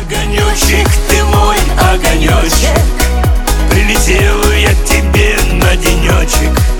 Огонечек, ты мой огонечек, прилетел я к тебе на денечек.